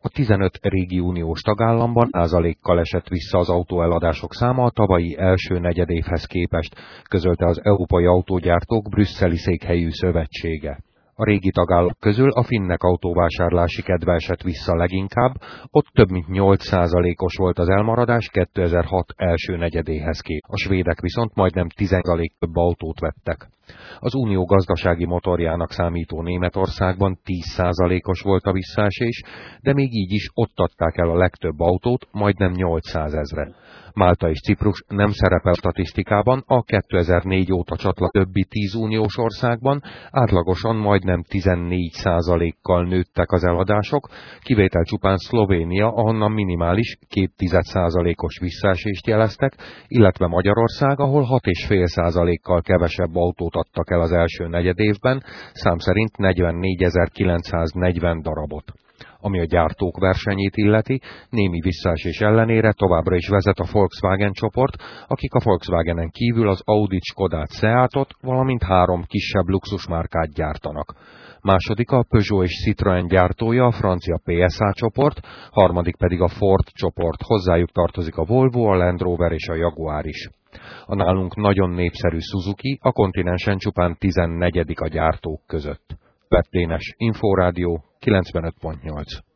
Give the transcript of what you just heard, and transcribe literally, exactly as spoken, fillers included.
A tizenöt régi uniós tagállamban százalékkal esett vissza az autóeladások száma a tavalyi első negyedévhez képest, közölte az Európai Autógyártók brüsszeli székhelyű szövetsége. A régi tagállamok közül a finnek autóvásárlási kedve esett vissza leginkább, ott több mint nyolc százalékos volt az elmaradás kétezer-hat első negyedéhez képest. A svédek viszont majdnem tíz százalék több autót vettek. Az unió gazdasági motorjának számító Németországban tíz százalékos volt a visszaesés, de még így is ott adták el a legtöbb autót, majdnem nyolcszázezren. Málta és Ciprus nem szerepel statisztikában, a kétezer-négy óta csatlakozott többi tíz uniós országban átlagosan majdnem tizennégy százalékkal nőttek az eladások, kivétel csupán Szlovénia, ahonnan minimális két tized százalékos visszaesést jeleztek, illetve Magyarország, ahol hat egész öt százalékkal kevesebb autót adtak el az első negyedévben, szám szerint negyvennégyezer-kilencszáznegyven darabot. Ami a gyártók versenyét illeti, némi visszaesés ellenére továbbra is vezet a Volkswagen csoport, akik a Volkswagenen kívül az Audit, Skodát, Seatot, valamint három kisebb luxusmárkát gyártanak. Második a Peugeot és Citroën gyártója, a francia pé es á csoport, harmadik pedig a Ford csoport, hozzájuk tartozik a Volvo, a Land Rover és a Jaguar is. A nálunk nagyon népszerű Suzuki a kontinensen csupán tizennegyedik a gyártók között. Vettlénes Inforádió kilencvenöt pont nyolc.